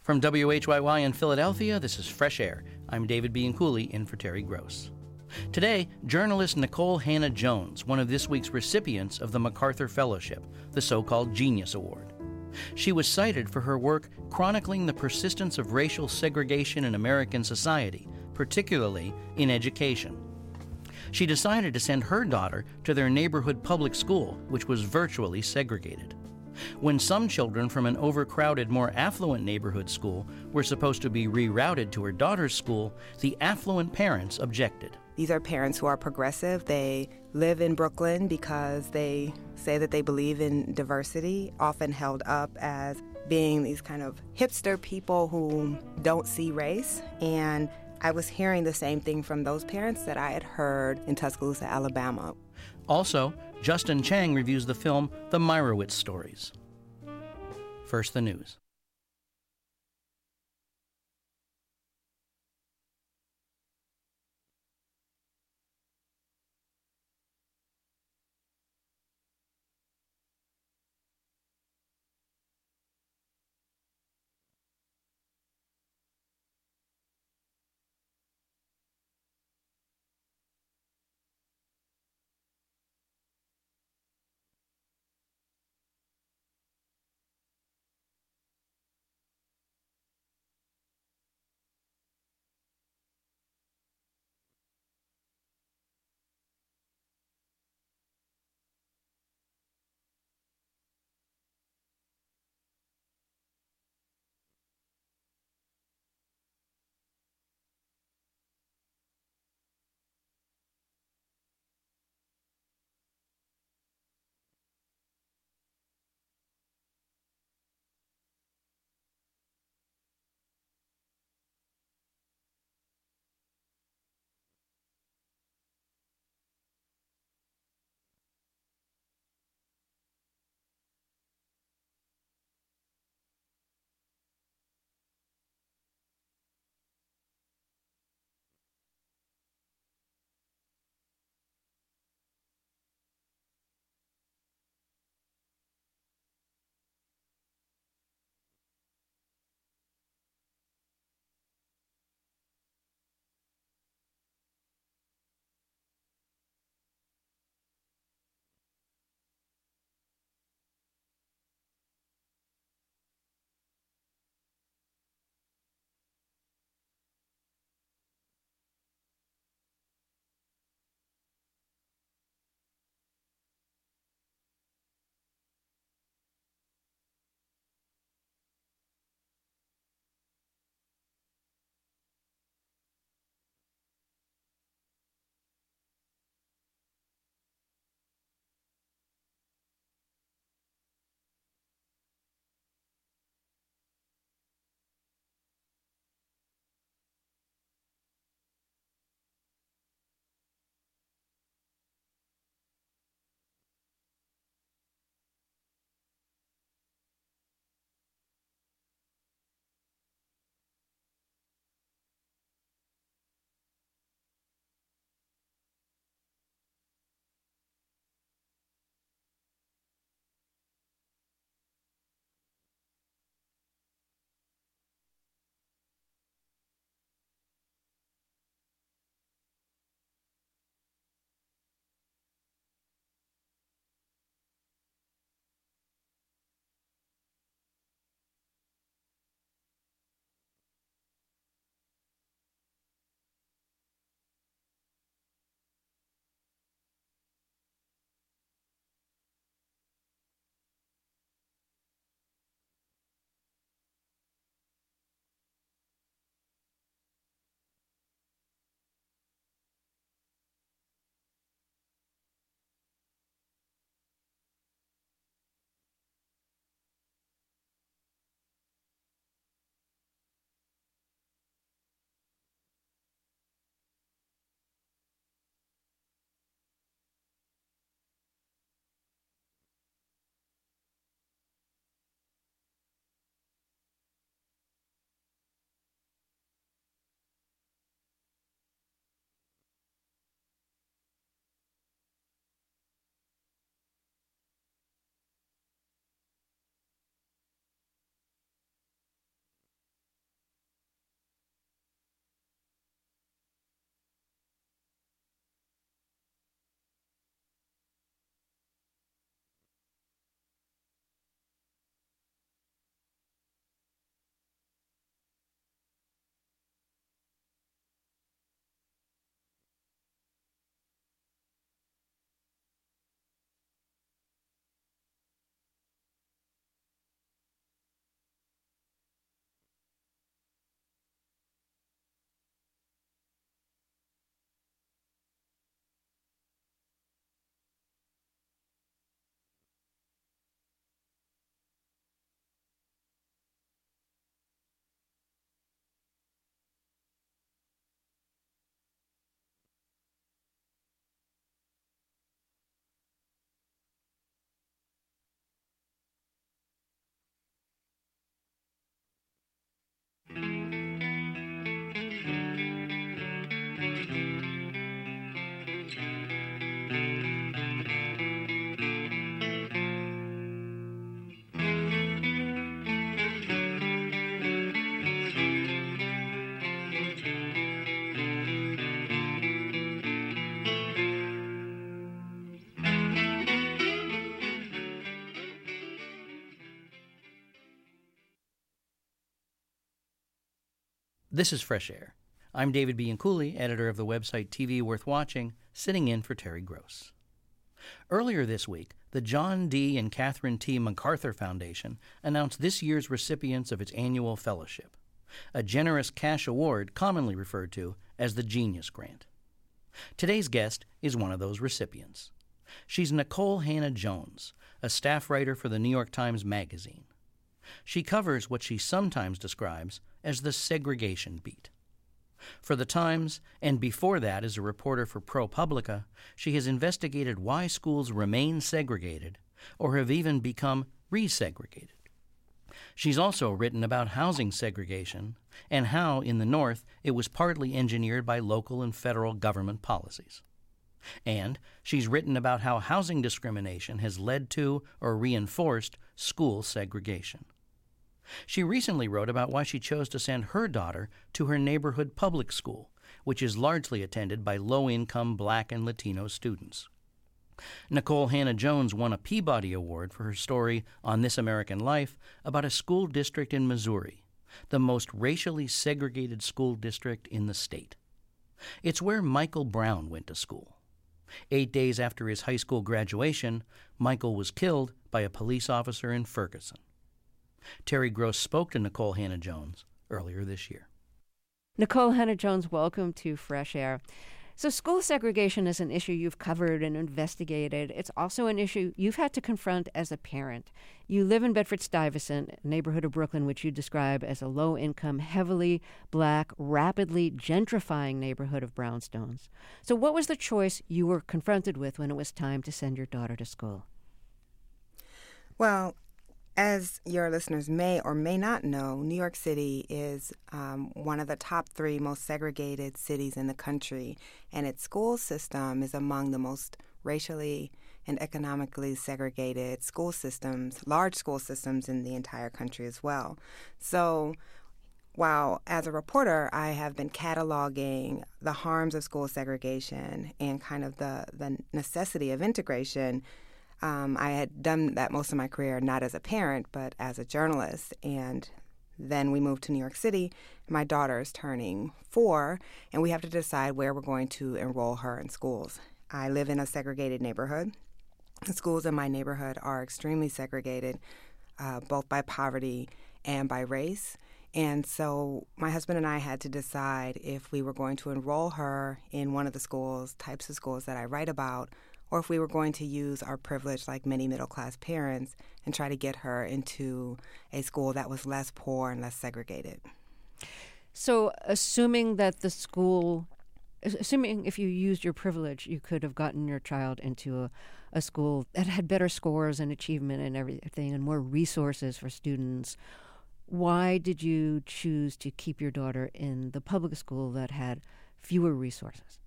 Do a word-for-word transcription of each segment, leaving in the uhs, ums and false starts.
From W H Y Y in Philadelphia, this is Fresh Air. I'm David B. Cooley in for Terry Gross. Today, journalist Nicole Hannah-Jones, one of this week's recipients of the MacArthur Fellowship, the so-called Genius Award. She was cited for her work chronicling the persistence of racial segregation in American society, particularly in education. She decided to send her daughter to their neighborhood public school, which was virtually segregated. When some children from an overcrowded, more affluent neighborhood school were supposed to be rerouted to her daughter's school, the affluent parents objected. These are parents who are progressive. They live in Brooklyn because they say that they believe in diversity, often held up as being these kind of hipster people who don't see race. And I was hearing the same thing from those parents that I had heard in Tuscaloosa, Alabama. Also, Justin Chang reviews the film The Meyerowitz Stories. First, the news. This is Fresh Air. I'm David Bianculli, editor of the website T V Worth Watching, sitting in for Terry Gross. Earlier this week, the John D. and Catherine T. MacArthur Foundation announced this year's recipients of its annual fellowship, a generous cash award commonly referred to as the Genius Grant. Today's guest is one of those recipients. She's Nikole Hannah-Jones, a staff writer for the New York Times Magazine. She covers what she sometimes describes as the segregation beat. For the Times, and before that as a reporter for ProPublica, she has investigated why schools remain segregated or have even become resegregated. She's also written about housing segregation and how, in the North, it was partly engineered by local and federal government policies. And she's written about how housing discrimination has led to or reinforced school segregation. She recently wrote about why she chose to send her daughter to her neighborhood public school, which is largely attended by low-income Black and Latino students. Nikole Hannah-Jones won a Peabody Award for her story on This American Life about a school district in Missouri, the most racially segregated school district in the state. It's where Michael Brown went to school. Eight days after his high school graduation, Michael was killed by a police officer in Ferguson. Terry Gross spoke to Nikole Hannah-Jones earlier this year. Nikole Hannah-Jones, welcome to Fresh Air. So school segregation is an issue you've covered and investigated. It's also an issue you've had to confront as a parent. You live in Bedford-Stuyvesant, a neighborhood of Brooklyn which you describe as a low-income, heavily Black, rapidly gentrifying neighborhood of brownstones. So what was the choice you were confronted with when it was time to send your daughter to school? Well, as your listeners may or may not know, New York City is um, one of the top three most segregated cities in the country, and its school system is among the most racially and economically segregated school systems, large school systems in the entire country as well. So while as a reporter I have been cataloging the harms of school segregation and kind of the, the necessity of integration, Um, I had done that most of my career, not as a parent, but as a journalist. And then we moved to New York City. My daughter is turning four, and we have to decide where we're going to enroll her in schools. I live in a segregated neighborhood. The schools in my neighborhood are extremely segregated, uh, both by poverty and by race. And so my husband and I had to decide if we were going to enroll her in one of the schools, types of schools that I write about, or if we were going to use our privilege like many middle-class parents and try to get her into a school that was less poor and less segregated. So assuming that the school, assuming if you used your privilege, you could have gotten your child into a, a school that had better scores and achievement and everything and more resources for students, why did you choose to keep your daughter in the public school that had fewer resources?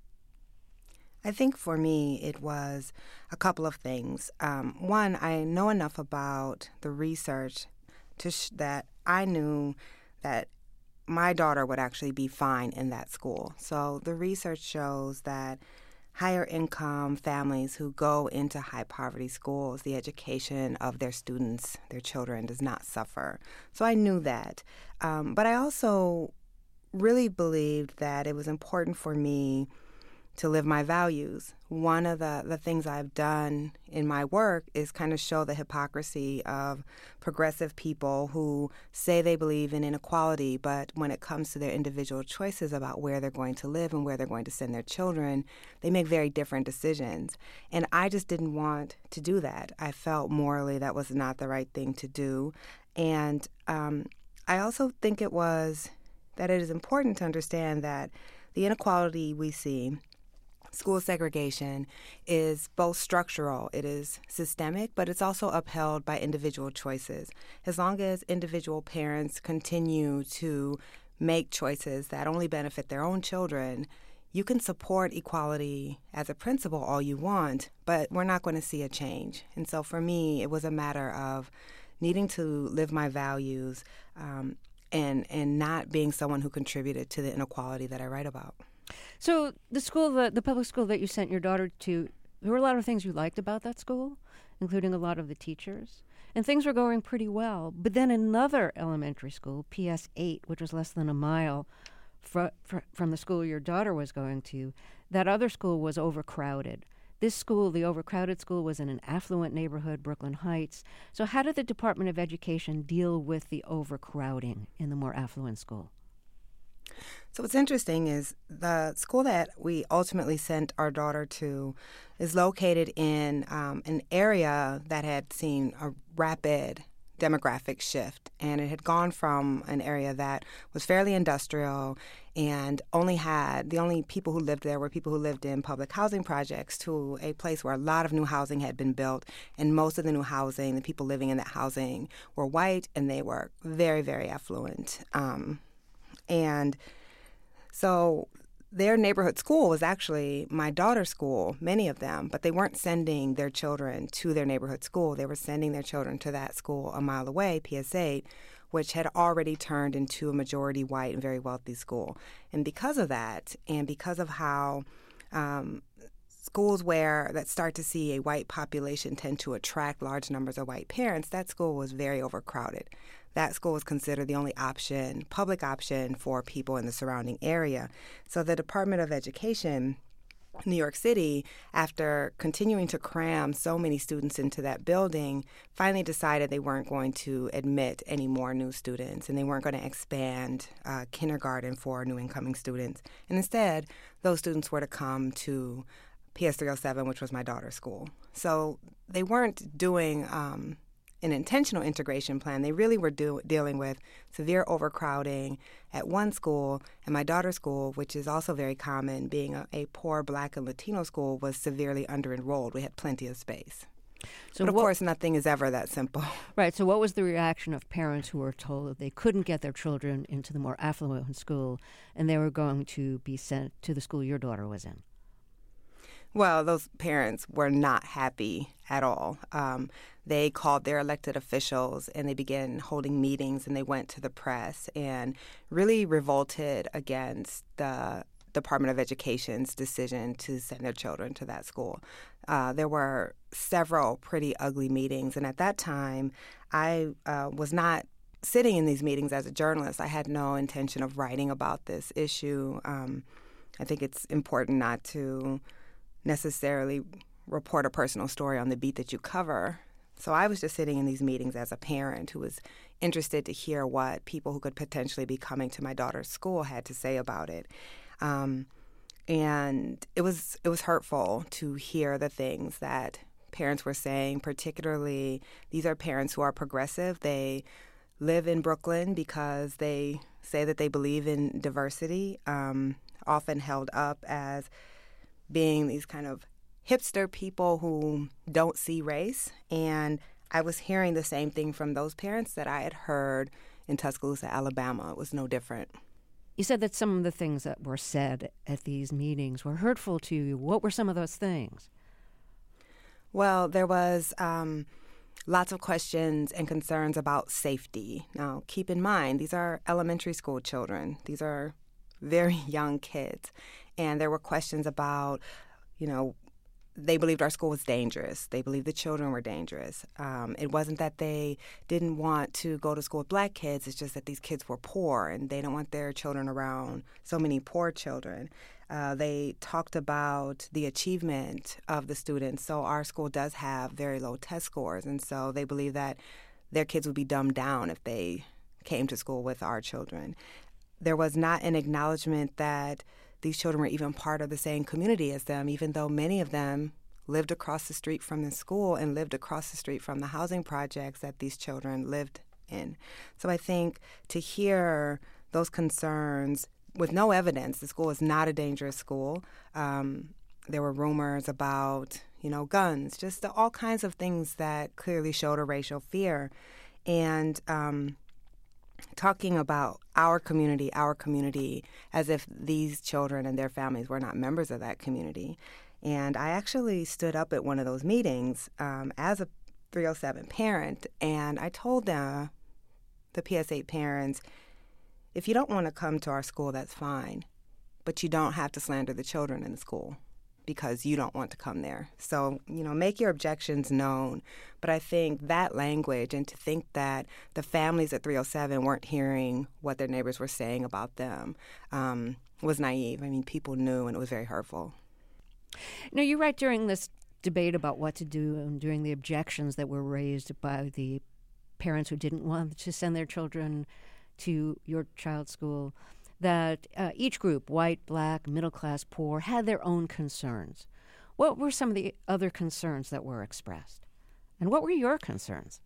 I think for me it was a couple of things. Um, one, I know enough about the research to sh- that I knew that my daughter would actually be fine in that school. So the research shows that higher income families who go into high poverty schools, the education of their students, their children, does not suffer. So I knew that. Um, but I also really believed that it was important for me to live my values. One of the, the things I've done in my work is kind of show the hypocrisy of progressive people who say they believe in inequality, but when it comes to their individual choices about where they're going to live and where they're going to send their children, they make very different decisions. And I just didn't want to do that. I felt morally that was not the right thing to do. And um, I also think it was that it is important to understand that the inequality we see, school segregation, is both structural, it is systemic, but it's also upheld by individual choices. As long as individual parents continue to make choices that only benefit their own children, you can support equality as a principle all you want, but we're not going to see a change. And so for me, it was a matter of needing to live my values um, and, and not being someone who contributed to the inequality that I write about. So the school, the, the public school that you sent your daughter to, there were a lot of things you liked about that school, including a lot of the teachers, and things were going pretty well. But then another elementary school, P S eight, which was less than a mile fr- fr- from the school your daughter was going to, that other school was overcrowded. This school, the overcrowded school, was in an affluent neighborhood, Brooklyn Heights. So how did the Department of Education deal with the overcrowding in the more affluent school? So what's interesting is the school that we ultimately sent our daughter to is located in um, an area that had seen a rapid demographic shift, and it had gone from an area that was fairly industrial and only had the only people who lived there were people who lived in public housing projects to a place where a lot of new housing had been built, and most of the new housing, the people living in that housing were white, and they were very, very affluent. Um, and so their neighborhood school was actually my daughter's school, many of them, but they weren't sending their children to their neighborhood school. They were sending their children to that school a mile away, P S eight, which had already turned into a majority white and very wealthy school. And because of that, and because of how um, schools where that start to see a white population tend to attract large numbers of white parents, that school was very overcrowded. That school was considered the only option, public option for people in the surrounding area. So the Department of Education, New York City, after continuing to cram so many students into that building, finally decided they weren't going to admit any more new students, and they weren't going to expand uh, kindergarten for new incoming students. And instead, those students were to come to P S three oh seven, which was my daughter's school. So they weren't doing Um, an intentional integration plan. They really were do, dealing with severe overcrowding at one school, and my daughter's school, which is also very common, being a, a poor Black and Latino school, was severely under-enrolled. We had plenty of space. So but of what, course, nothing is ever that simple. Right. So what was the reaction of parents who were told that they couldn't get their children into the more affluent school, and they were going to be sent to the school your daughter was in? Well, those parents were not happy at all. Um, they called their elected officials, and they began holding meetings, and they went to the press and really revolted against the Department of Education's decision to send their children to that school. Uh, there were several pretty ugly meetings, and at that time, I uh, was not sitting in these meetings as a journalist. I had no intention of writing about this issue. Um, I think it's important not to necessarily report a personal story on the beat that you cover. So I was just sitting in these meetings as a parent who was interested to hear what people who could potentially be coming to my daughter's school had to say about it. Um, and it was it was hurtful to hear the things that parents were saying, particularly these are parents who are progressive. They live in Brooklyn because they say that they believe in diversity, um, often held up as being these kind of hipster people who don't see race. And I was hearing the same thing from those parents that I had heard in Tuscaloosa, Alabama. It was no different. You said that some of the things that were said at these meetings were hurtful to you. What were some of those things? Well, there was um, lots of questions and concerns about safety. Now, keep in mind, these are elementary school children. These are very young kids. And there were questions about, you know, they believed our school was dangerous. They believed the children were dangerous. Um, it wasn't that they didn't want to go to school with Black kids. It's just that these kids were poor, and they don't want their children around so many poor children. Uh, they talked about the achievement of the students. So our school does have very low test scores, and so they believe that their kids would be dumbed down if they came to school with our children. There was not an acknowledgement that these children were even part of the same community as them, even though many of them lived across the street from the school and lived across the street from the housing projects that these children lived in. So I think to hear those concerns with no evidence, the school is not a dangerous school. Um, there were rumors about, you know, guns, just all kinds of things that clearly showed a racial fear. And um talking about our community, our community, as if these children and their families were not members of that community. And I actually stood up at one of those meetings um, as a three oh seven parent, and I told them, the P S eight parents, if you don't want to come to our school, that's fine, but you don't have to slander the children in the school, because you don't want to come there. So, you know, make your objections known. But I think that language, and to think that the families at three oh seven weren't hearing what their neighbors were saying about them, um, was naive. I mean, people knew, and it was very hurtful. Now, you write during this debate about what to do and during the objections that were raised by the parents who didn't want to send their children to your child's school, that uh, each group, white, black, middle class, poor, had their own concerns. What were some of the other concerns that were expressed? And what were your concerns?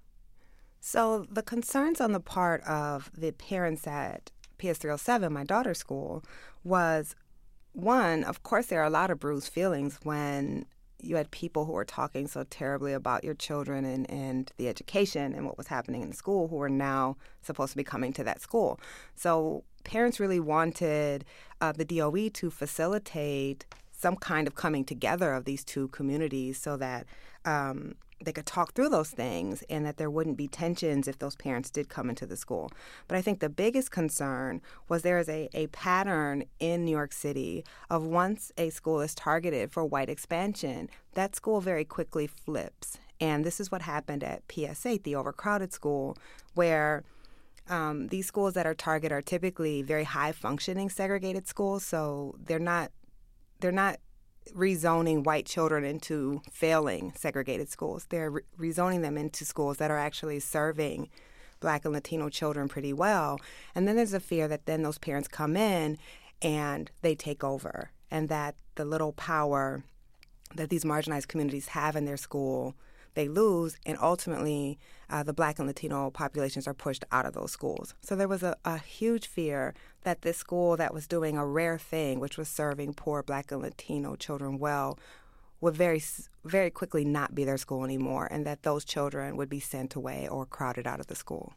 So the concerns on the part of the parents at P S three oh seven, my daughter's school, was, one, of course, there are a lot of bruised feelings when you had people who were talking so terribly about your children and, and the education and what was happening in the school who are now supposed to be coming to that school. So parents really wanted uh, the D O E to facilitate some kind of coming together of these two communities so that um, they could talk through those things and that there wouldn't be tensions if those parents did come into the school. But I think the biggest concern was there is a, a pattern in New York City of once a school is targeted for white expansion, that school very quickly flips. And this is what happened at P S eight, the overcrowded school, where um, these schools that are targeted are typically very high-functioning segregated schools, so they're not they're not rezoning white children into failing segregated schools. They're re- rezoning them into schools that are actually serving Black and Latino children pretty well. And then there's a fear that then those parents come in and they take over, and that the little power that these marginalized communities have in their school, they lose, and ultimately uh, the Black and Latino populations are pushed out of those schools. So there was a, a huge fear that this school that was doing a rare thing, which was serving poor Black and Latino children well, would very, very quickly not be their school anymore, and that those children would be sent away or crowded out of the school.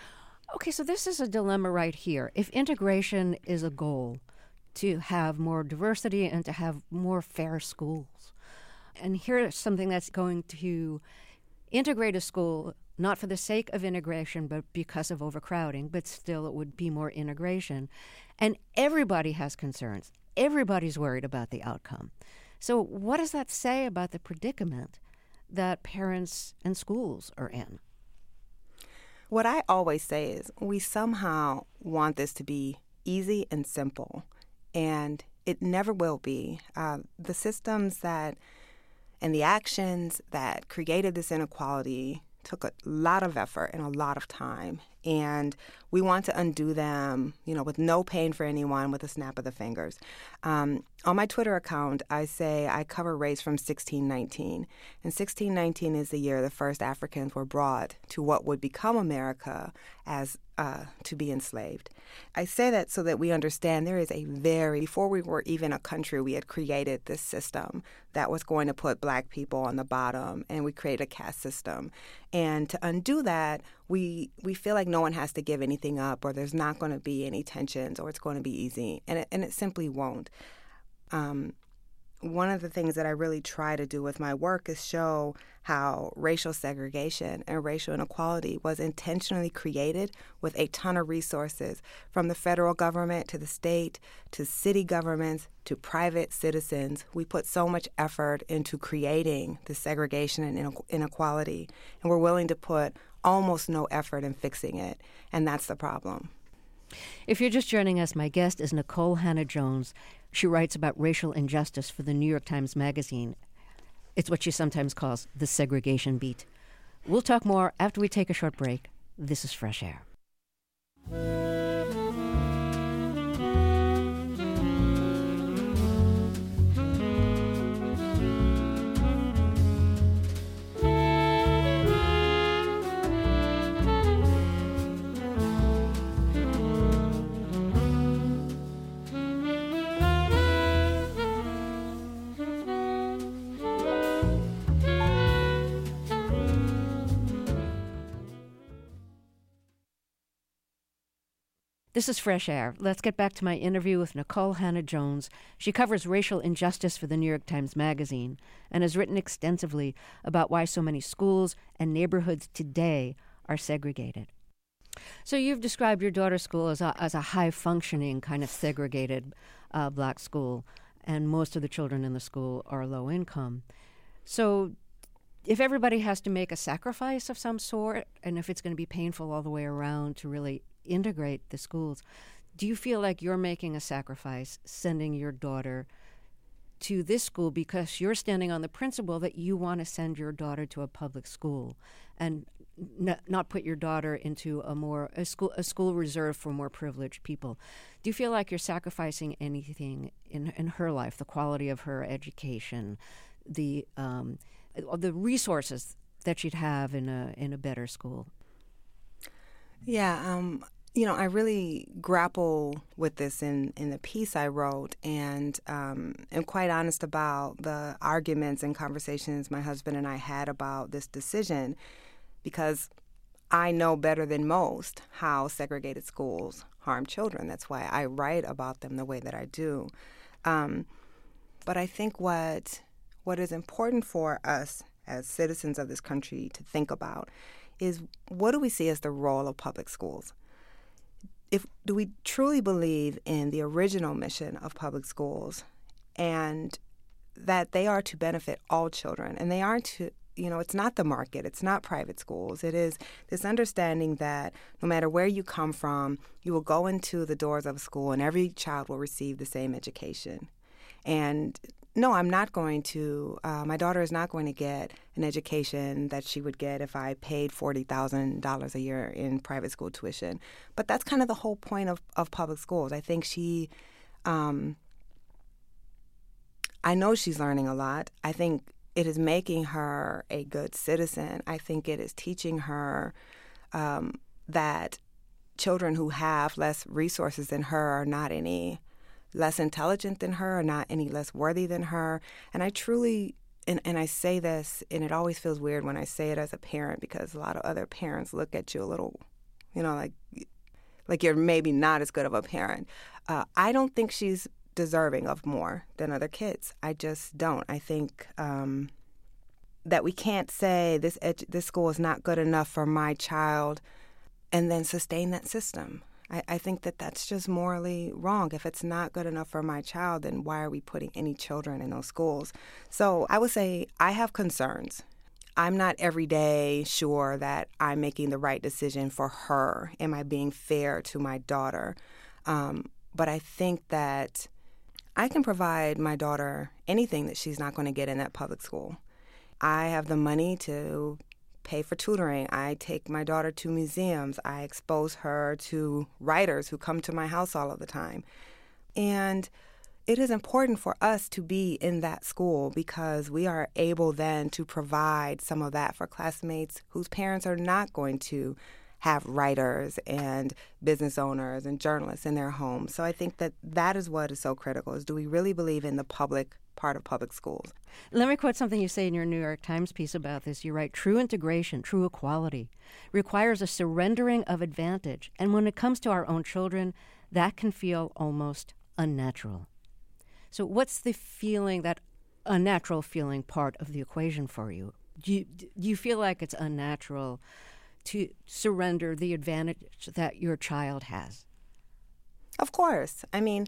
Okay, so this is a dilemma right here. If integration is a goal, to have more diversity and to have more fair schools, and here's something that's going to integrate a school, not for the sake of integration, but because of overcrowding, but still it would be more integration. And everybody has concerns. Everybody's worried about the outcome. So what does that say about the predicament that parents and schools are in? What I always say is we somehow want this to be easy and simple, and it never will be. Uh, the systems that and the actions that created this inequality took a lot of effort and a lot of time. And we want to undo them, you know, with no pain for anyone, with a snap of the fingers. Um, on my Twitter account, I say I cover race from sixteen nineteen. And sixteen nineteen is the year the first Africans were brought to what would become America as uh, to be enslaved. I say that so that we understand there is a very, before we were even a country, we had created this system that was going to put Black people on the bottom, and we created a caste system. And to undo that, we we feel like no one has to give anything up, or there's not going to be any tensions, or it's going to be easy, and it, and it simply won't. Um, one of the things that I really try to do with my work is show how racial segregation and racial inequality was intentionally created with a ton of resources, from the federal government to the state to city governments to private citizens. We put so much effort into creating the segregation and inequality, and we're willing to put almost no effort in fixing it, and that's the problem. If you're just joining us, my guest is Nikole Hannah-Jones. She writes about racial injustice for the New York Times Magazine. It's what she sometimes calls the segregation beat. We'll talk more after we take a short break. This is Fresh Air. This is Fresh Air. Let's get back to my interview with Nikole Hannah-Jones. She covers racial injustice for the New York Times Magazine and has written extensively about why so many schools and neighborhoods today are segregated. So you've described your daughter's school as a, as a high-functioning kind of segregated uh, Black school. and most of the children in the school are low income. So if everybody has to make a sacrifice of some sort, and if it's going to be painful all the way around to really integrate the schools, do you feel like you're making a sacrifice sending your daughter to this school because you're standing on the principle that you want to send your daughter to a public school and n- not put your daughter into a more a school a school reserved for more privileged people? Do you feel like you're sacrificing anything in in her life, the quality of her education, the um, the resources that she'd have in a in a better school? Yeah, um, you know, I really grapple with this in, in the piece I wrote, and um, am quite honest about the arguments and conversations my husband and I had about this decision, because I know better than most how segregated schools harm children. That's why I write about them the way that I do. Um, but I think what what is important for us as citizens of this country to think about is, what do we see as the role of public schools? If do we truly believe in the original mission of public schools, and that they are to benefit all children, and they aren't to, you know, it's not the market, it's not private schools. It is this understanding that no matter where you come from, you will go into the doors of a school and every child will receive the same education. And no, I'm not going to, uh, my daughter is not going to get an education that she would get if I paid forty thousand dollars a year in private school tuition. But that's kind of the whole point of, of public schools. I think she, um, I know she's learning a lot. I think it is making her a good citizen. I think it is teaching her um, that children who have less resources than her are not any less intelligent than her, or not any less worthy than her. And I truly, and, and I say this, and it always feels weird when I say it as a parent, because a lot of other parents look at you a little, you know, like like you're maybe not as good of a parent. Uh, I don't think she's deserving of more than other kids. I just don't. I think um, that we can't say this edu- this school is not good enough for my child and then sustain that system. I, I think that that's just morally wrong. If it's not good enough for my child, then why are we putting any children in those schools? So I would say I have concerns. I'm not every day sure that I'm making the right decision for her. Am I being fair to my daughter? Um, but I think that I can provide my daughter anything that she's not going to get in that public school. I have the money to pay for tutoring. I take my daughter to museums. I expose her to writers who come to my house all of the time. And it is important for us to be in that school, because we are able then to provide some of that for classmates whose parents are not going to have writers and business owners and journalists in their homes. So I think that that is what is so critical, is do we really believe in the public part of public schools? Let me quote something you say in your New York Times piece about this. You write, "True integration, true equality, requires a surrendering of advantage. And when it comes to our own children, that can feel almost unnatural." So what's the feeling, that unnatural feeling part of the equation for you? Do you, do you feel like it's unnatural to surrender the advantage that your child has? Of course. I mean,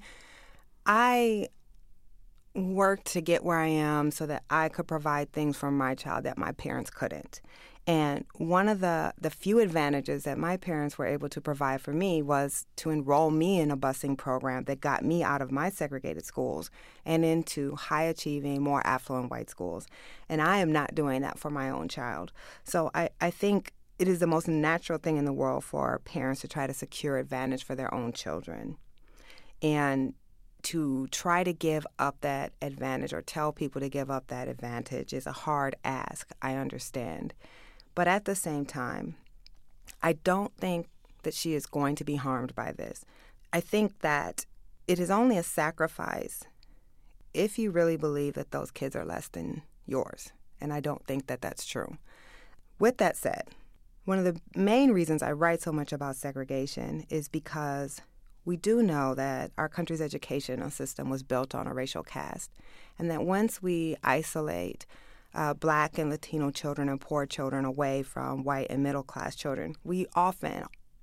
I worked to get where I am so that I could provide things for my child that my parents couldn't. And one of the, the few advantages that my parents were able to provide for me was to enroll me in a busing program that got me out of my segregated schools and into high-achieving, more affluent white schools. And I am not doing that for my own child. So I, I think it is the most natural thing in the world for parents to try to secure advantage for their own children. And to try to give up that advantage or tell people to give up that advantage is a hard ask, I understand. But at the same time, I don't think that she is going to be harmed by this. I think that it is only a sacrifice if you really believe that those kids are less than yours. And I don't think that that's true. With that said, one of the main reasons I write so much about segregation is because we do know that our country's educational system was built on a racial caste, and that once we isolate uh, Black and Latino children and poor children away from white and middle-class children, we often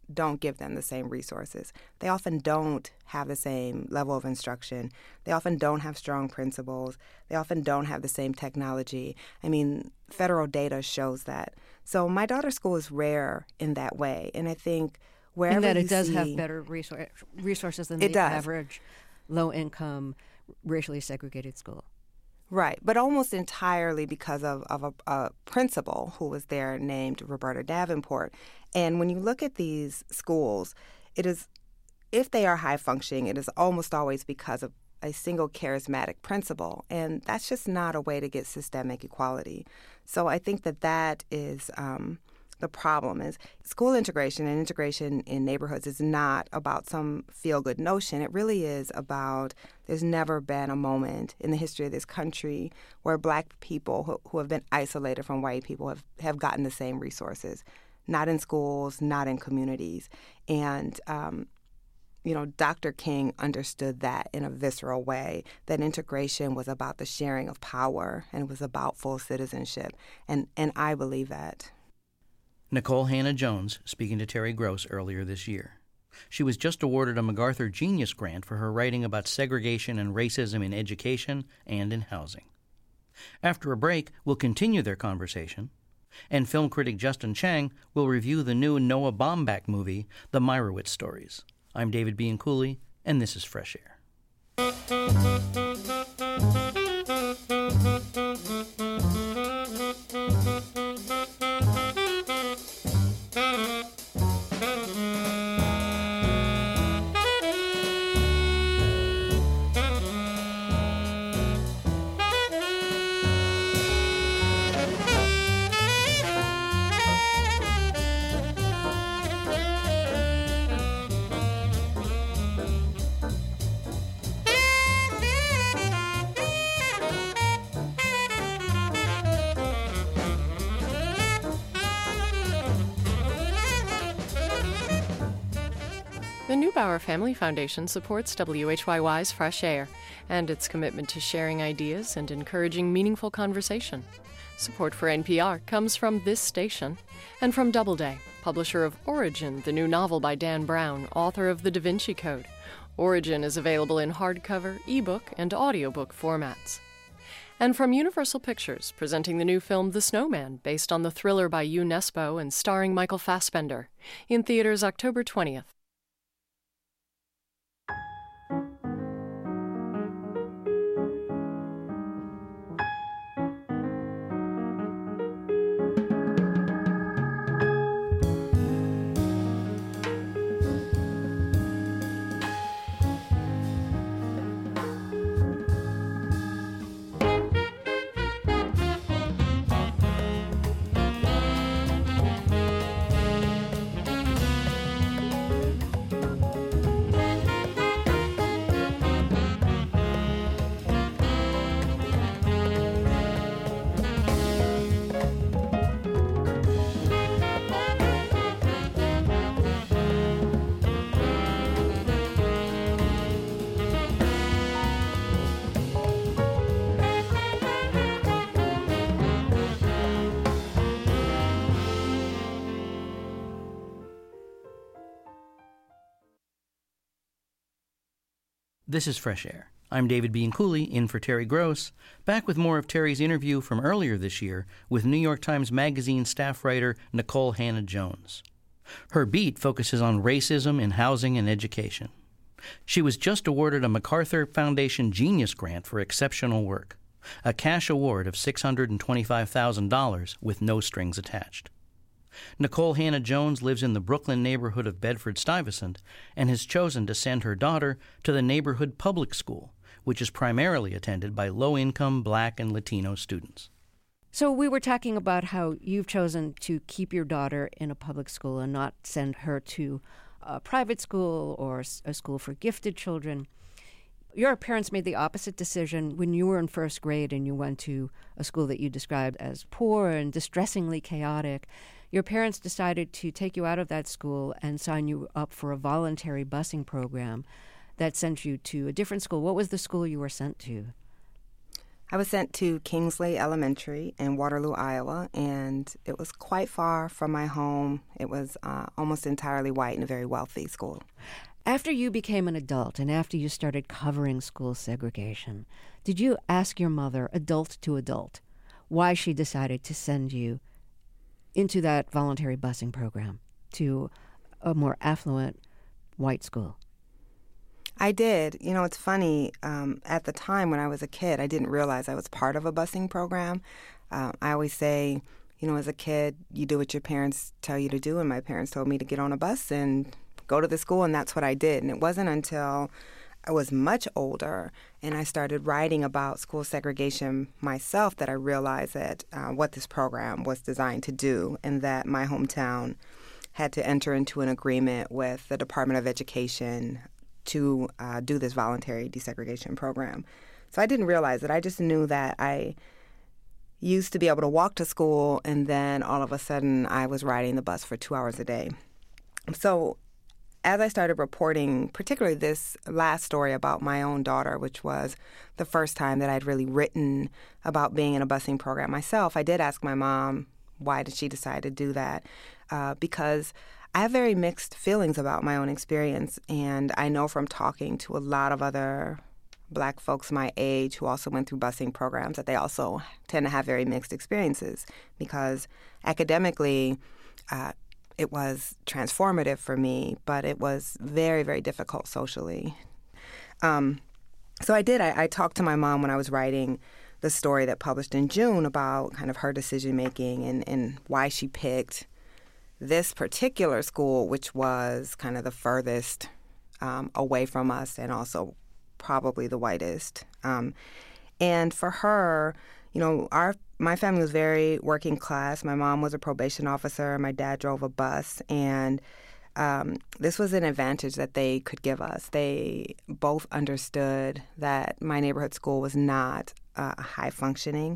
don't give them the same resources. They often don't have the same level of instruction. They often don't have strong principals. They often don't have the same technology. I mean, federal data shows that. So my daughter's school is rare in that way. And I think wherever in that you it does see, have better resor- resources than it the does. average low-income, racially segregated school. Right, but almost entirely because of, of a, a principal who was there named Roberta Davenport. And when you look at these schools, it is, if they are high-functioning, it is almost always because of a single charismatic principal. And that's just not a way to get systemic equality. So I think that that is um, the problem is school integration and integration in neighborhoods is not about some feel-good notion. It really is about there's never been a moment in the history of this country where Black people who, who have been isolated from white people have, have gotten the same resources, not in schools, not in communities. And, um, you know, Doctor King understood that in a visceral way, that integration was about the sharing of power and it was about full citizenship. And, and I believe that. Nikole Hannah-Jones speaking to Terry Gross earlier this year. She was just awarded a MacArthur Genius Grant for her writing about segregation and racism in education and in housing. After a break, we'll continue their conversation, and film critic Justin Chang will review the new Noah Baumbach movie, The Meyerowitz Stories. I'm David Bianculli, and this is Fresh Air. The Neubauer Family Foundation supports W H Y Y's Fresh Air and its commitment to sharing ideas and encouraging meaningful conversation. Support for N P R comes from this station and from Doubleday, publisher of Origin, the new novel by Dan Brown, author of The Da Vinci Code. Origin is available in hardcover, ebook, and audiobook formats. And from Universal Pictures, presenting the new film The Snowman, based on the thriller by Hugh Nesbo and starring Michael Fassbender, in theaters October twentieth. This is Fresh Air. I'm David Bianculli, in for Terry Gross, back with more of Terry's interview from earlier this year with New York Times Magazine staff writer Nikole Hannah-Jones. Her beat focuses on racism in housing and education. She was just awarded a MacArthur Foundation Genius Grant for exceptional work, a cash award of six hundred twenty-five thousand dollars with no strings attached. Nikole Hannah-Jones lives in the Brooklyn neighborhood of Bedford-Stuyvesant and has chosen to send her daughter to the neighborhood public school, which is primarily attended by low-income Black and Latino students. So we were talking about how you've chosen to keep your daughter in a public school and not send her to a private school or a school for gifted children. Your parents made the opposite decision when you were in first grade and you went to a school that you described as poor and distressingly chaotic. Your parents decided to take you out of that school and sign you up for a voluntary busing program that sent you to a different school. What was the school you were sent to? I was sent to Kingsley Elementary in Waterloo, Iowa, and it was quite far from my home. It was uh, almost entirely white and a very wealthy school. After you became an adult and after you started covering school segregation, did you ask your mother, adult to adult, why she decided to send you into that voluntary busing program to a more affluent white school? I did. You know, it's funny. Um, at the time when I was a kid, I didn't realize I was part of a busing program. Uh, I always say, you know, as a kid, you do what your parents tell you to do, and my parents told me to get on a bus and go to the school, and that's what I did. And it wasn't until I was much older and I started writing about school segregation myself that I realized that uh, what this program was designed to do, and that my hometown had to enter into an agreement with the Department of Education to uh, do this voluntary desegregation program. So I didn't realize it. I just knew that I used to be able to walk to school, and then all of a sudden I was riding the bus for two hours a day. So as I started reporting, particularly this last story about my own daughter, which was the first time that I'd really written about being in a busing program myself, I did ask my mom, why did she decide to do that? Uh, because I have very mixed feelings about my own experience, and I know from talking to a lot of other Black folks my age who also went through busing programs that they also tend to have very mixed experiences, because academically uh, it was transformative for me, but it was very, very difficult socially. Um, so I did. I, I talked to my mom when I was writing the story that published in June about kind of her decision-making and, and why she picked this particular school, which was kind of the furthest um, away from us and also probably the whitest. Um, and for her, you know, our my family was very working class. My mom was a probation officer. My dad drove a bus. And um, this was an advantage that they could give us. They both understood that my neighborhood school was not uh, high functioning.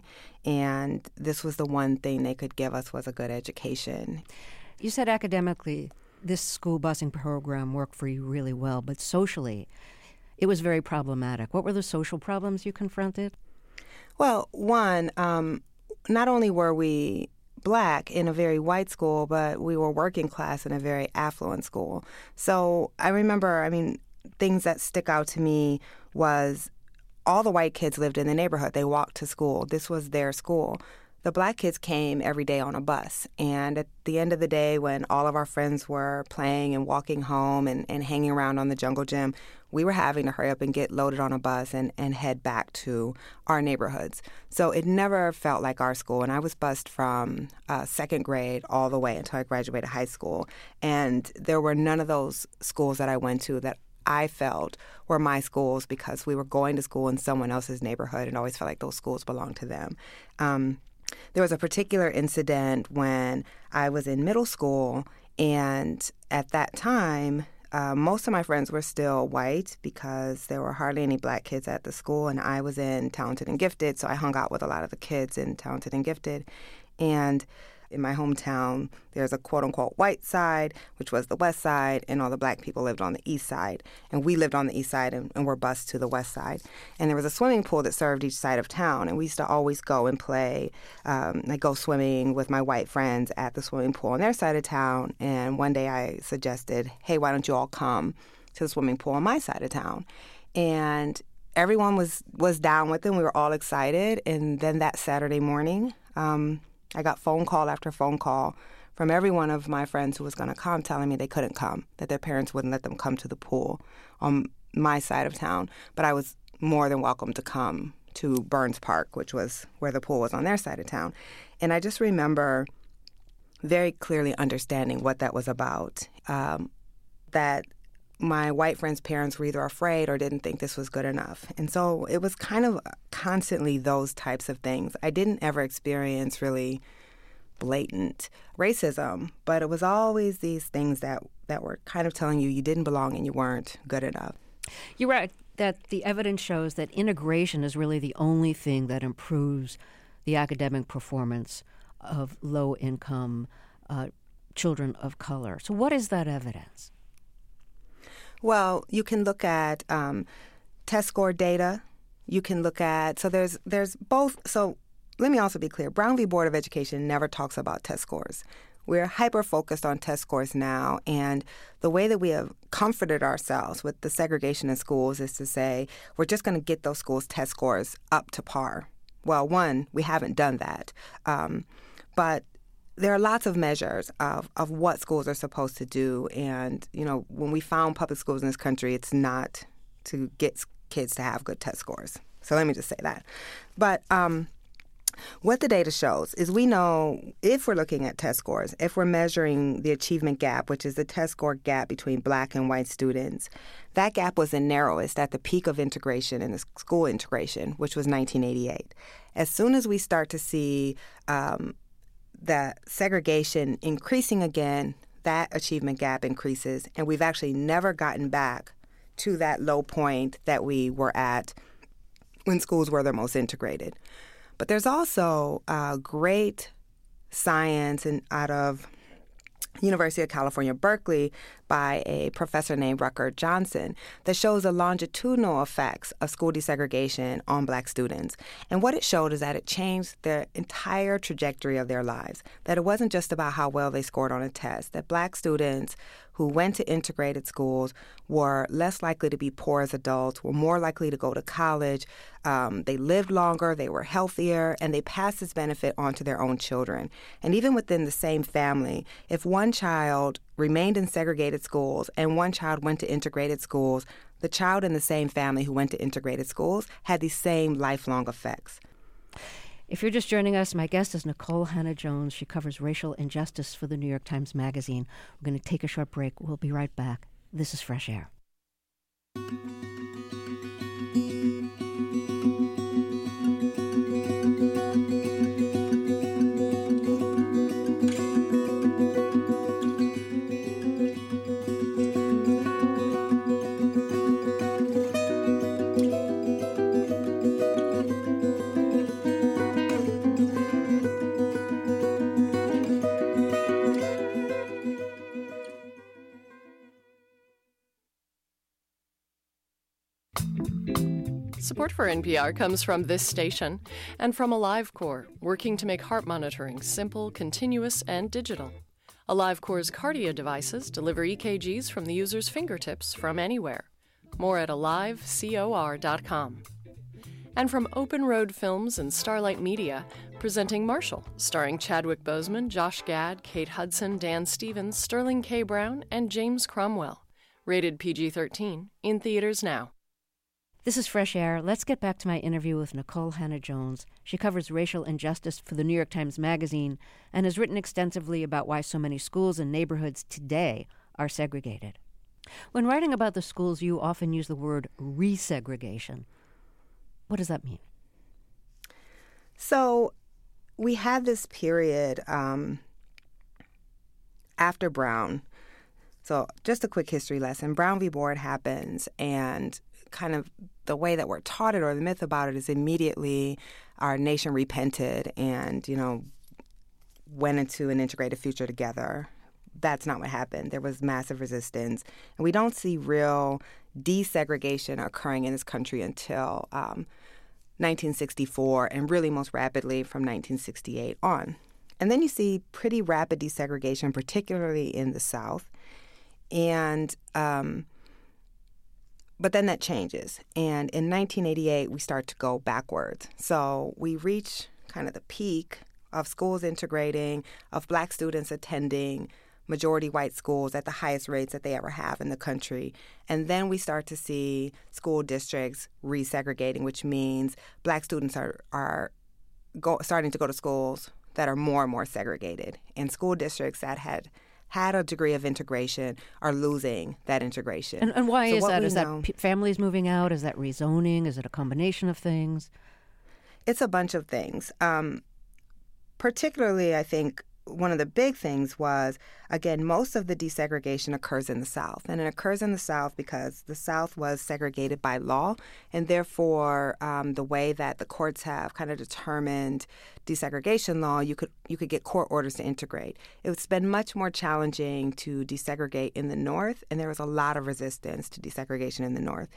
And this was the one thing they could give us, was a good education. You said academically this school busing program worked for you really well, but socially it was very problematic. What were the social problems you confronted? Well, one, um, not only were we Black in a very white school, but we were working class in a very affluent school. So I remember, I mean, things that stick out to me was all the white kids lived in the neighborhood. They walked to school. This was their school. The Black kids came every day on a bus. And at the end of the day, when all of our friends were playing and walking home and, and hanging around on the jungle gym, we were having to hurry up and get loaded on a bus and, and head back to our neighborhoods. So it never felt like our school. And I was bused from uh, second grade all the way until I graduated high school. And there were none of those schools that I went to that I felt were my schools, because we were going to school in someone else's neighborhood and always felt like those schools belonged to them. Um, There was a particular incident when I was in middle school, and at that time, uh, most of my friends were still white because there were hardly any Black kids at the school, and I was in Talented and Gifted, so I hung out with a lot of the kids in Talented and Gifted. And in my hometown, there's a quote-unquote white side, which was the west side, and all the Black people lived on the east side. And we lived on the east side and, and were bused to the west side. And there was a swimming pool that served each side of town, and we used to always go and play. Um, I go swimming with my white friends at the swimming pool on their side of town. And one day I suggested, hey, why don't you all come to the swimming pool on my side of town? And everyone was, was down with it, and we were all excited. And then that Saturday morning, um, I got phone call after phone call from every one of my friends who was going to come, telling me they couldn't come, that their parents wouldn't let them come to the pool on my side of town. But I was more than welcome to come to Burns Park, which was where the pool was on their side of town. And I just remember very clearly understanding what that was about, um, that my white friends' parents were either afraid or didn't think this was good enough. And so it was kind of constantly those types of things. I didn't ever experience really blatant racism, but it was always these things that, that were kind of telling you you didn't belong and you weren't good enough. You're right that the evidence shows that integration is really the only thing that improves the academic performance of low-income uh, children of color. So what is that evidence? Well, you can look at um, test score data You can look at, so there's there's both. So let me also be clear. Brown v. Board of Education never talks about test scores. We're hyper-focused on test scores now, and the way that we have comforted ourselves with the segregation in schools is to say, we're just going to get those schools' test scores up to par. Well, one, we haven't done that. Um, but there are lots of measures of, of what schools are supposed to do, and, you know, when we found public schools in this country, it's not to get kids to have good test scores. So let me just say that. But um what the data shows is we know if we're looking at test scores, if we're measuring the achievement gap, which is the test score gap between black and white students, that gap was the narrowest at the peak of integration in the school integration, which was nineteen eighty-eight. As soon as we start to see um, that segregation increasing again, that achievement gap increases, and we've actually never gotten back to that low point that we were at when schools were the most integrated. But there's also uh, great science and out of University of California, Berkeley, by a professor named Rucker Johnson that shows the longitudinal effects of school desegregation on black students. And what it showed is that it changed the entire trajectory of their lives, that it wasn't just about how well they scored on a test, that black students who went to integrated schools were less likely to be poor as adults, were more likely to go to college, um, they lived longer, they were healthier, and they passed this benefit on to their own children. And even within the same family, if one child remained in segregated schools and one child went to integrated schools, the child in the same family who went to integrated schools had these same lifelong effects. If you're just joining us, my guest is Nikole Hannah-Jones. She covers racial injustice for the New York Times Magazine. We're going to take a short break. We'll be right back. This is Fresh Air. Support for N P R comes from this station and from AliveCor, working to make heart monitoring simple, continuous, and digital. AliveCor's cardio devices deliver E K Gs from the user's fingertips from anywhere. More at alive cor dot com. And from Open Road Films and Starlight Media, presenting Marshall, starring Chadwick Boseman, Josh Gad, Kate Hudson, Dan Stevens, Sterling K. Brown, and James Cromwell. Rated P G thirteen, in theaters now. This is Fresh Air. Let's get back to my interview with Nikole Hannah-Jones. She covers racial injustice for the New York Times Magazine and has written extensively about why so many schools and neighborhoods today are segregated. When writing about the schools, you often use the word resegregation. What does that mean? So we had this period um, after Brown. So just a quick history lesson. Brown v. Board happens, and kind of the way that we're taught it, or the myth about it, is immediately our nation repented and, you know, went into an integrated future together. That's not what happened. There was massive resistance. And we don't see real desegregation occurring in this country until um, nineteen sixty-four, and really most rapidly from nineteen sixty-eight on. And then you see pretty rapid desegregation, particularly in the South. And um, but then that changes. And in nineteen eighty-eight, we start to go backwards. So we reach kind of the peak of schools integrating, of black students attending majority white schools at the highest rates that they ever have in the country. And then we start to see school districts resegregating, which means black students are, are go, starting to go to schools that are more and more segregated. And school districts that had had a degree of integration are losing that integration. And, and why so is that? Is know, that p- families moving out? Is that rezoning? Is it a combination of things? It's a bunch of things. Um, particularly, I think, one of the big things was, again, most of the desegregation occurs in the South. And it occurs in the South because the South was segregated by law, and therefore um, the way that the courts have kind of determined desegregation law, you could you could get court orders to integrate. It's been much more challenging to desegregate in the North, and there was a lot of resistance to desegregation in the North.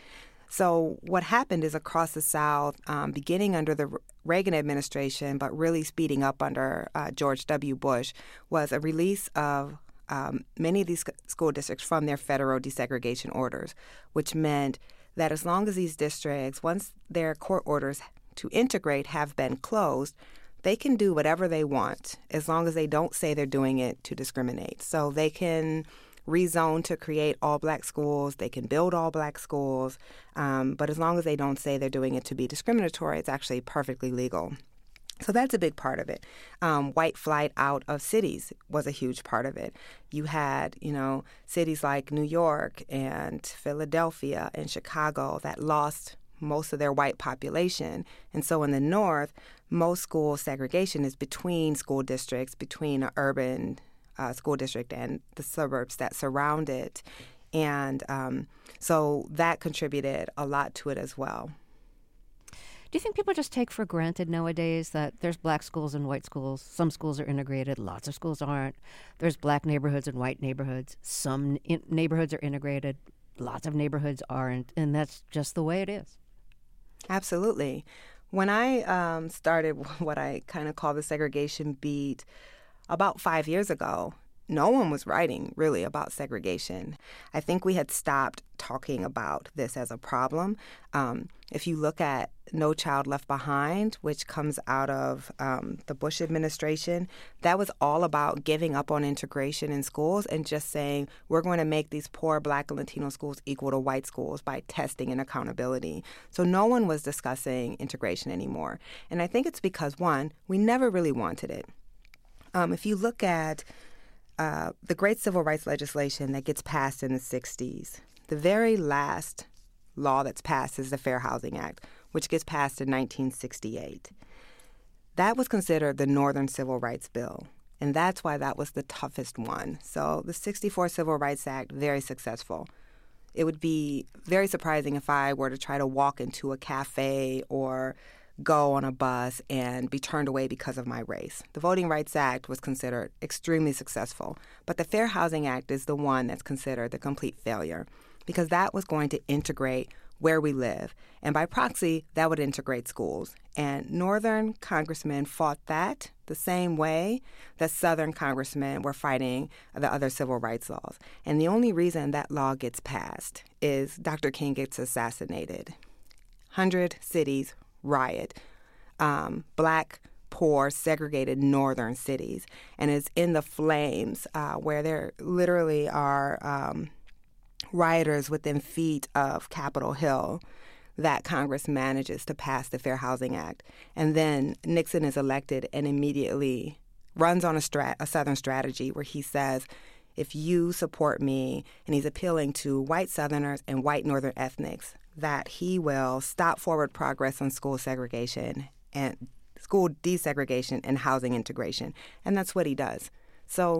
So what happened is across the South, um, beginning under the Reagan administration, but really speeding up under uh, George W. Bush, was a release of um, many of these school districts from their federal desegregation orders, which meant that as long as these districts, once their court orders to integrate have been closed, they can do whatever they want as long as they don't say they're doing it to discriminate. So they can rezone to create all-black schools. They can build all-black schools. Um, but as long as they don't say they're doing it to be discriminatory, it's actually perfectly legal. So that's a big part of it. Um, white flight out of cities was a huge part of it. You had, you know, cities like New York and Philadelphia and Chicago that lost most of their white population. And so in the North, most school segregation is between school districts, between an urban uh, school district and the suburbs that surround it. And um, so that contributed a lot to it as well. Do you think people just take for granted nowadays that there's black schools and white schools? Some schools are integrated, lots of schools aren't. There's black neighborhoods and white neighborhoods. Some in- neighborhoods are integrated, lots of neighborhoods aren't, and that's just the way it is. Absolutely. When I um, started what I kind of call the segregation beat about five years ago, no one was writing really about segregation. I think we had stopped talking about this as a problem. Um, if you look at No Child Left Behind, which comes out of um, the Bush administration, that was all about giving up on integration in schools and just saying, we're going to make these poor Black and Latino schools equal to white schools by testing and accountability. So no one was discussing integration anymore. And I think it's because, one, we never really wanted it. Um, if you look at Uh, the great civil rights legislation that gets passed in the sixties, the very last law that's passed is the Fair Housing Act, which gets passed in nineteen sixty-eight. That was considered the Northern Civil Rights Bill, and that's why that was the toughest one. So the sixty-four Civil Rights Act, very successful. It would be very surprising if I were to try to walk into a cafe or go on a bus and be turned away because of my race. The Voting Rights Act was considered extremely successful, but the Fair Housing Act is the one that's considered the complete failure because that was going to integrate where we live. And by proxy, that would integrate schools. And Northern congressmen fought that the same way that Southern congressmen were fighting the other civil rights laws. And the only reason that law gets passed is Doctor King gets assassinated. Hundred cities riot, um, black, poor, segregated northern cities. And it's in the flames uh, where there literally are um, rioters within feet of Capitol Hill that Congress manages to pass the Fair Housing Act. And then Nixon is elected and immediately runs on a, strat- a Southern strategy where he says, if you support me, and he's appealing to white Southerners and white Northern ethnics, that he will stop forward progress on school segregation and school desegregation and housing integration. And that's what he does. So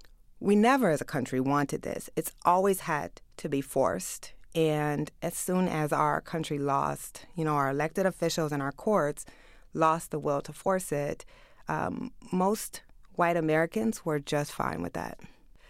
we never as a country wanted this. It's always had to be forced. And as soon as our country lost, you know, our elected officials and our courts lost the will to force it, um, most white Americans were just fine with that.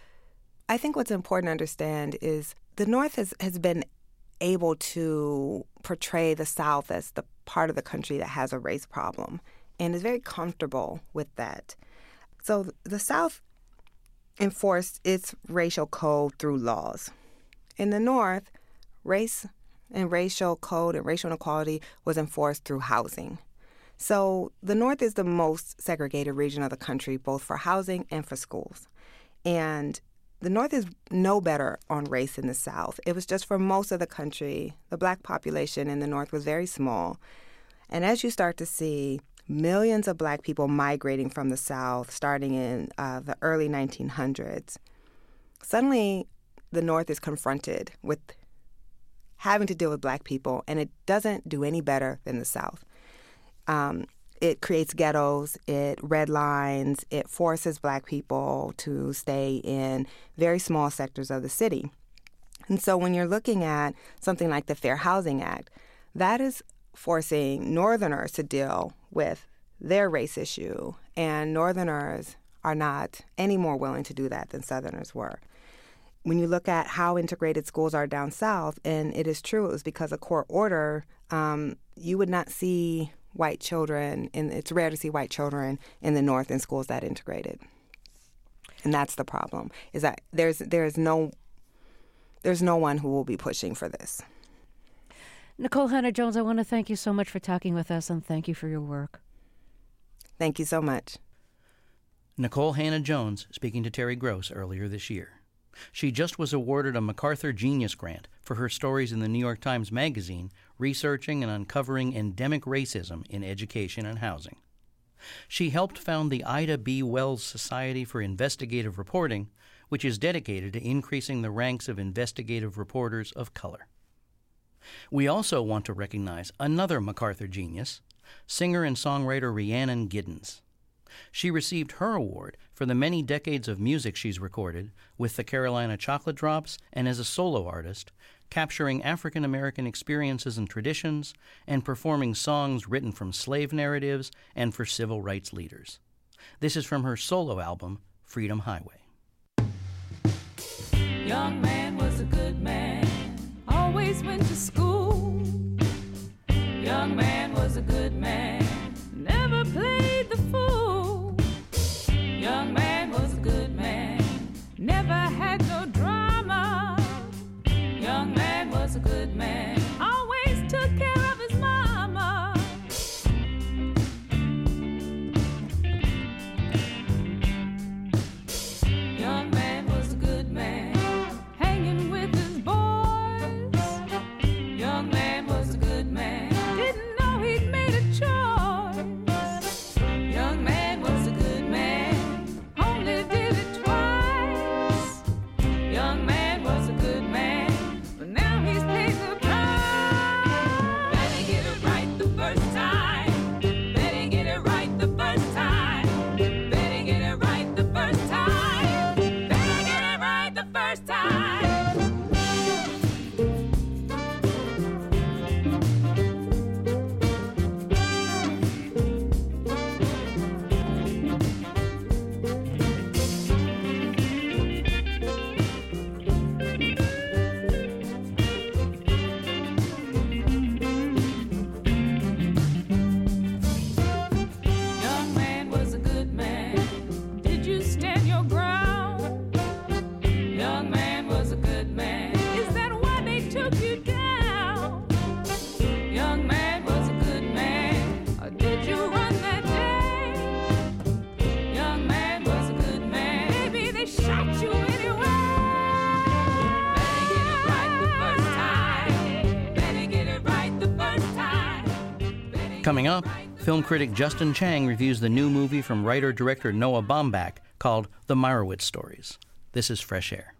I think what's important to understand is the North has, has been able to portray the South as the part of the country that has a race problem and is very comfortable with that. So the South enforced its racial code through laws. In the North, race and racial code and racial inequality was enforced through housing. So the North is the most segregated region of the country, both for housing and for schools. And the North is no better on race than the South. It was just for most of the country, the black population in the North was very small. And as you start to see millions of black people migrating from the South starting in uh, the early nineteen hundreds, suddenly the North is confronted with having to deal with black people, and it doesn't do any better than the South. Um, It creates ghettos, it redlines, it forces black people to stay in very small sectors of the city. And so when you're looking at something like the Fair Housing Act, that is forcing Northerners to deal with their race issue, and Northerners are not any more willing to do that than Southerners were. when you look at how integrated schools are down south, and it is true, it was because of court order, um, you would not see white children, and it's rare to see white children in the north in schools that integrated. And that's the problem, is that there's there's no there's no one who will be pushing for this. Nikole Hannah-Jones, I want to thank you so much for talking with us, and thank you for your work. Thank you so much. Nikole Hannah-Jones speaking to Terry Gross earlier this year. She just was awarded a MacArthur Genius Grant for her stories in the New York Times Magazine researching and uncovering endemic racism in education and housing. She helped found the Ida B. Wells Society for Investigative Reporting, which is dedicated to increasing the ranks of investigative reporters of color. We also want to recognize another MacArthur genius, singer and songwriter Rhiannon Giddens. She received her award for the many decades of music she's recorded with the Carolina Chocolate Drops and as a solo artist, capturing African American experiences and traditions and performing songs written from slave narratives and for civil rights leaders. This is from her solo album, Freedom Highway. Young man was a good man, always went to school. Young man was a good man, never played the fool. Young man was a good man, never had no drama. Young man was a good man, always took care of his mama. Young man was a good man, hanging with his boys. Young man was a good man, didn't know he'd made a choice. Young man was a good man, only did it twice. Young man was a good man, but now he's paid the price. Better get it right the first time. Better get it right the first time. Better get it right the first time. Better get it right the first time. Young man was a good man. Did you stand your ground? Young man was a good man. Is that why they took you down? Young man was a good man. Or did you run that day? Young man was a good man. Maybe they shot you anyway. Better get it right the first time. Better get it right the first time. Coming up, film critic Justin Chang reviews the new movie from writer-director Noah Baumbach called The Meyerowitz Stories. This is Fresh Air.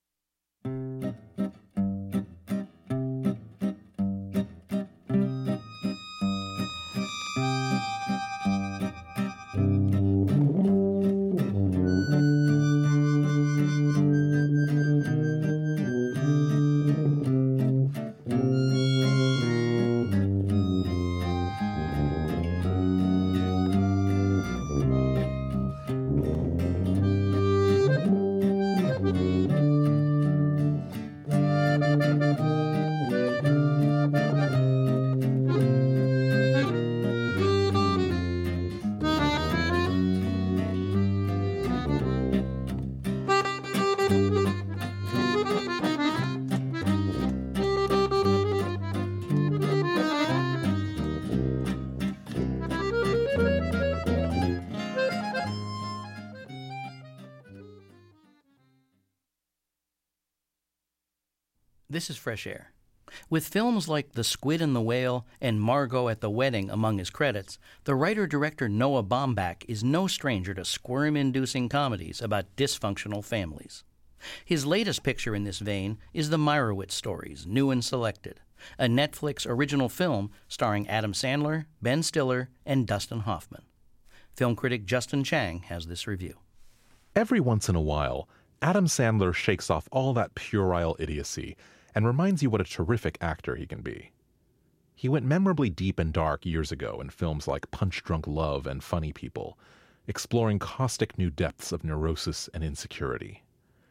This is Fresh Air. With films like The Squid and the Whale and Margot at the Wedding among his credits, the writer-director Noah Baumbach is no stranger to squirm-inducing comedies about dysfunctional families. His latest picture in this vein is The Meyerowitz Stories, New and Selected, a Netflix original film starring Adam Sandler, Ben Stiller, and Dustin Hoffman. Film critic Justin Chang has this review. Every once in a while, Adam Sandler shakes off all that puerile idiocy and reminds you what a terrific actor he can be. He went memorably deep and dark years ago in films like Punch Drunk Love and Funny People, exploring caustic new depths of neurosis and insecurity.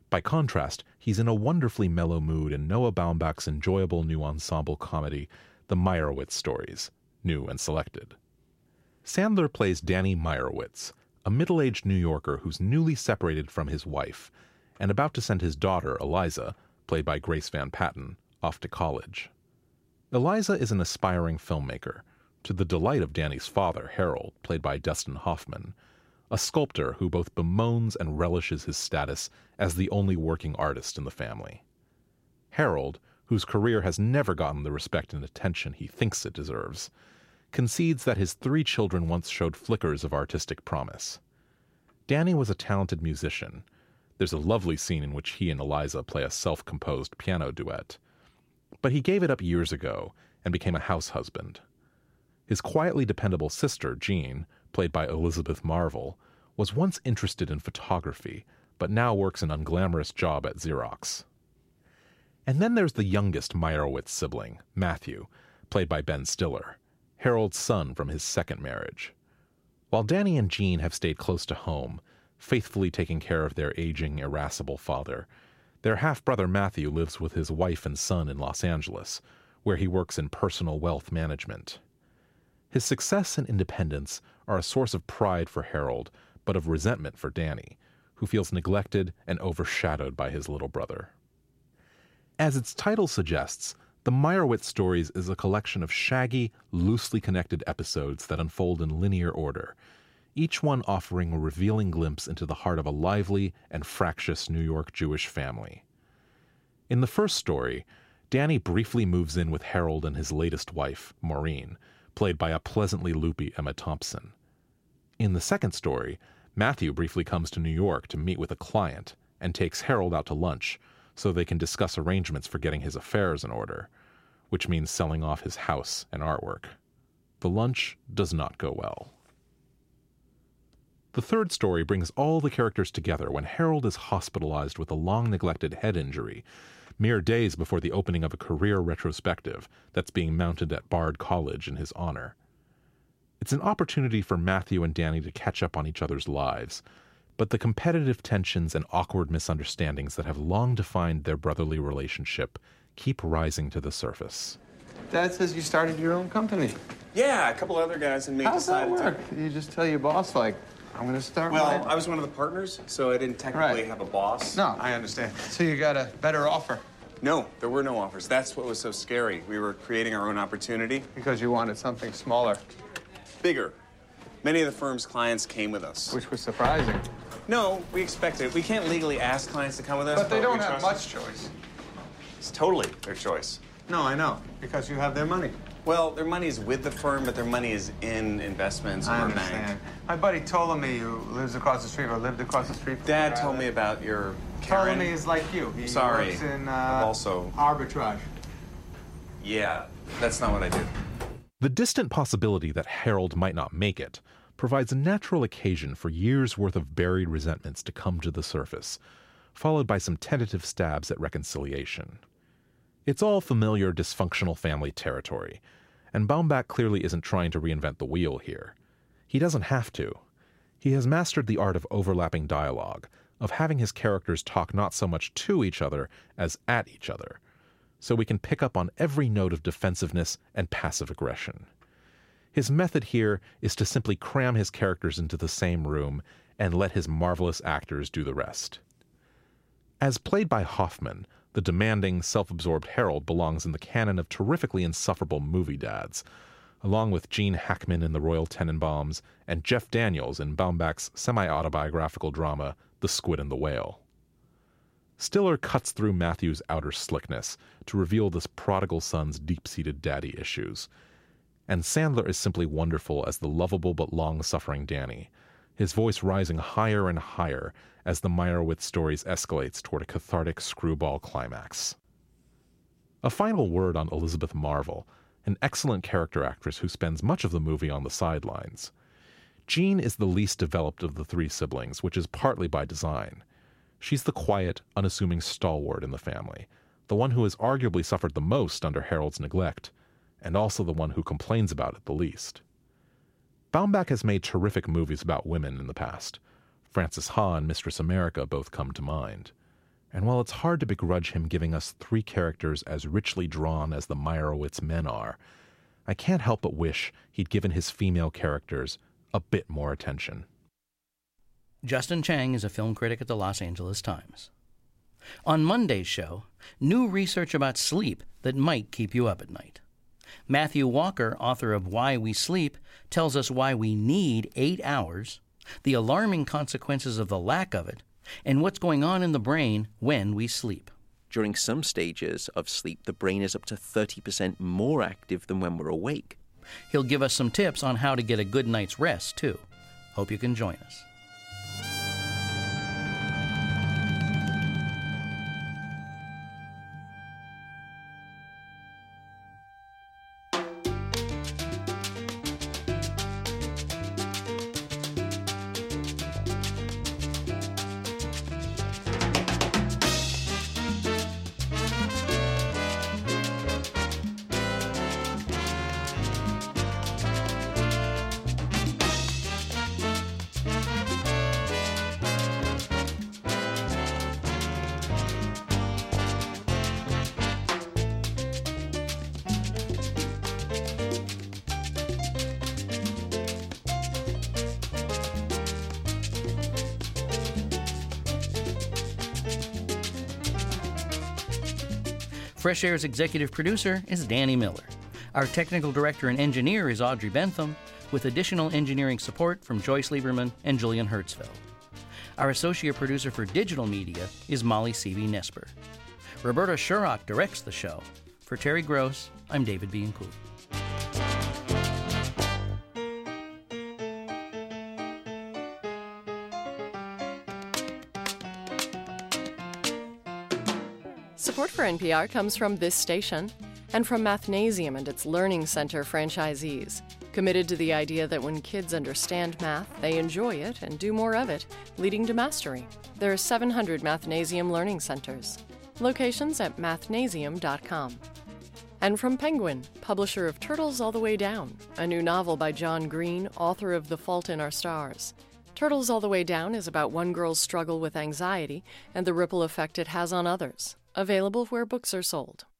By contrast, he's in a wonderfully mellow mood in Noah Baumbach's enjoyable new ensemble comedy, The Meyerowitz Stories, new and selected. Sandler plays Danny Meyerowitz, a middle-aged New Yorker who's newly separated from his wife and about to send his daughter, Eliza, played by Grace Van Patten, off to college. Eliza is an aspiring filmmaker, to the delight of Danny's father, Harold, played by Dustin Hoffman, a sculptor who both bemoans and relishes his status as the only working artist in the family. Harold, whose career has never gotten the respect and attention he thinks it deserves, concedes that his three children once showed flickers of artistic promise. Danny was a talented musician. There's a lovely scene in which he and Eliza play a self-composed piano duet. But he gave it up years ago and became a house husband. His quietly dependable sister, Jean, played by Elizabeth Marvel, was once interested in photography, but now works an unglamorous job at Xerox. And then there's the youngest Meyerowitz sibling, Matthew, played by Ben Stiller, Harold's son from his second marriage. While Danny and Jean have stayed close to home, faithfully taking care of their aging, irascible father, their half-brother Matthew lives with his wife and son in Los Angeles, where he works in personal wealth management. His success and independence are a source of pride for Harold, but of resentment for Danny, who feels neglected and overshadowed by his little brother. As its title suggests, The Meyerowitz Stories is a collection of shaggy, loosely connected episodes that unfold in linear order, each one offering a revealing glimpse into the heart of a lively and fractious New York Jewish family. In the first story, Danny briefly moves in with Harold and his latest wife, Maureen, played by a pleasantly loopy Emma Thompson. In the second story, Matthew briefly comes to New York to meet with a client and takes Harold out to lunch so they can discuss arrangements for getting his affairs in order, which means selling off his house and artwork. The lunch does not go well. The third story brings all the characters together when Harold is hospitalized with a long-neglected head injury, mere days before the opening of a career retrospective that's being mounted at Bard College in his honor. It's an opportunity for Matthew and Danny to catch up on each other's lives, but the competitive tensions and awkward misunderstandings that have long defined their brotherly relationship keep rising to the surface. Dad says you started your own company. Yeah, a couple other guys and me How does that decided work? to. You just tell your boss, like, I'm going to start Well, mine. I was one of the partners, so I didn't technically Right. have a boss. No, I understand. So you got a better offer No, there were no offers. That's what was so scary. We were creating our own opportunity. because you wanted something smaller, Bigger. Many of the firm's clients came with us. which was surprising. No, we expected it. We can't legally ask clients to come with us. But they don't we have trust- much choice. It's totally their choice. No, I know, because you have their money. Well, their money is with the firm, but their money is in investments or I a understand. bank. My buddy Ptolemy, who lives across the street or lived across the street from Dad me, told rather. me about your Karen. Ptolemy is like you. He Sorry. works in uh, I've also- arbitrage. Yeah, that's not what I do. The distant possibility that Harold might not make it provides a natural occasion for years' worth of buried resentments to come to the surface, followed by some tentative stabs at reconciliation. It's all familiar dysfunctional family territory, and Baumbach clearly isn't trying to reinvent the wheel here. He doesn't have to. He has mastered the art of overlapping dialogue, of having his characters talk not so much to each other as at each other, so we can pick up on every note of defensiveness and passive aggression. His method here is to simply cram his characters into the same room and let his marvelous actors do the rest. As played by Hoffman, the demanding, self-absorbed Harold belongs in the canon of terrifically insufferable movie dads, along with Gene Hackman in The Royal Tenenbaums and Jeff Daniels in Baumbach's semi-autobiographical drama The Squid and the Whale. Stiller cuts through Matthew's outer slickness to reveal this prodigal son's deep-seated daddy issues, and Sandler is simply wonderful as the lovable but long-suffering Danny, his voice rising higher and higher as the Meyerowitz Stories escalates toward a cathartic screwball climax. A final word on Elizabeth Marvel, an excellent character actress who spends much of the movie on the sidelines. Jean is the least developed of the three siblings, which is partly by design. She's the quiet, unassuming stalwart in the family, the one who has arguably suffered the most under Harold's neglect, and also the one who complains about it the least. Baumbach has made terrific movies about women in the past. Frances Ha and Mistress America both come to mind. And while it's hard to begrudge him giving us three characters as richly drawn as the Meyerowitz men are, I can't help but wish he'd given his female characters a bit more attention. Justin Chang is a film critic at the Los Angeles Times. On Monday's show, new research about sleep that might keep you up at night. Matthew Walker, author of Why We Sleep, tells us why we need eight hours, the alarming consequences of the lack of it, and what's going on in the brain when we sleep. During some stages of sleep, the brain is up to thirty percent more active than when we're awake. He'll give us some tips on how to get a good night's rest, too. Hope you can join us. Fresh Air's executive producer is Danny Miller. Our technical director and engineer is Audrey Bentham, with additional engineering support from Joyce Lieberman and Julian Hertzfeld. Our associate producer for digital media is Molly Seavey-Nesper. Roberta Shurrock directs the show. For Terry Gross, I'm David Bianculli. Support for N P R comes from this station and from Mathnasium and its Learning Center franchisees, committed to the idea that when kids understand math, they enjoy it and do more of it, leading to mastery. There are seven hundred Mathnasium Learning Centers. Locations at mathnasium dot com. And from Penguin, publisher of Turtles All the Way Down, a new novel by John Green, author of The Fault in Our Stars. Turtles All the Way Down is about one girl's struggle with anxiety and the ripple effect it has on others. Available where books are sold.